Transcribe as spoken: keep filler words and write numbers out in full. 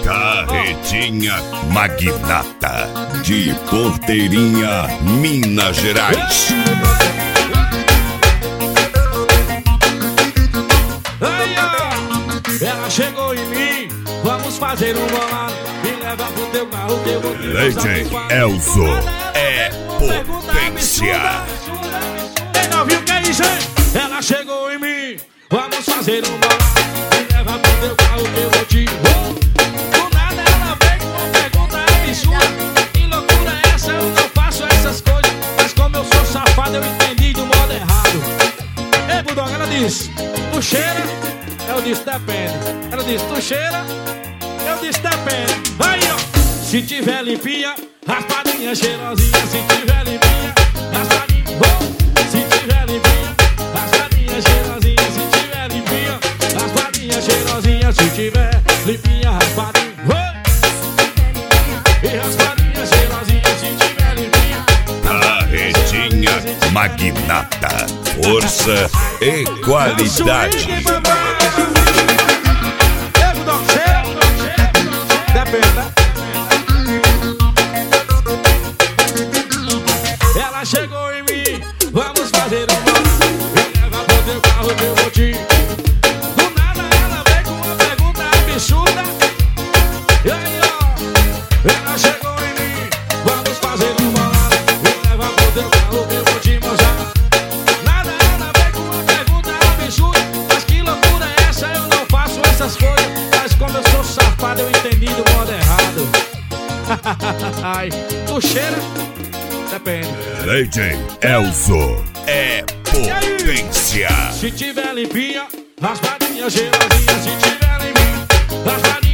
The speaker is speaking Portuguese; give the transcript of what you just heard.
Carretinha Magnata de Porteirinha, Minas Gerais. Aí, ó, ela chegou em mim, vamos fazer um bolado. Me leva pro teu carro que eu vou te Legend Elzo é potência. Quem não viu que é isso, hein? Ela chegou em mim, vamos fazer um bolado. Me leva pro teu carro que eu vou te... Do nada ela vem com uma pergunta absurda. Que loucura é essa? Eu não faço essas coisas. Mas como eu sou safado, eu entendi do modo errado. Ei, Bulldog, ela disse, tu cheira? Eu disse, depende. Ela disse, tu cheira? Eu disse, depende. Aí, ó. Se tiver limpinha, raspadinha cheirosinha. Se tiver limpinha, raspadinha. Oh. Se tiver limpinha, raspadinha cheirosinha. Se tiver limpinha, raspadinha cheirosinha. Se tiver limpinha, raspadinha. Oh. E raspadinha cheirosinha. Se tiver limpinha, Carretinha Magnata, força e qualidade. Ela chegou em mim, vamos fazer um bolado. Me leva pro teu carro que eu vou te... Do nada ela veio com uma pergunta absurda. E aí, ó, ela chegou em mim, vamos fazer um bolado. Me leva pro teu carro que eu vou te mostrar. Nada ela veio com uma pergunta absurda. Mas que loucura é essa? Eu não faço essas coisas. Mas como eu sou safado, eu entendi do modo errado. Ai, tu cheira? Depende. Legend Elzo é potência. Se tiver limpinha, raspadinha cheirosinha. Se tiver limpinha, raspadinha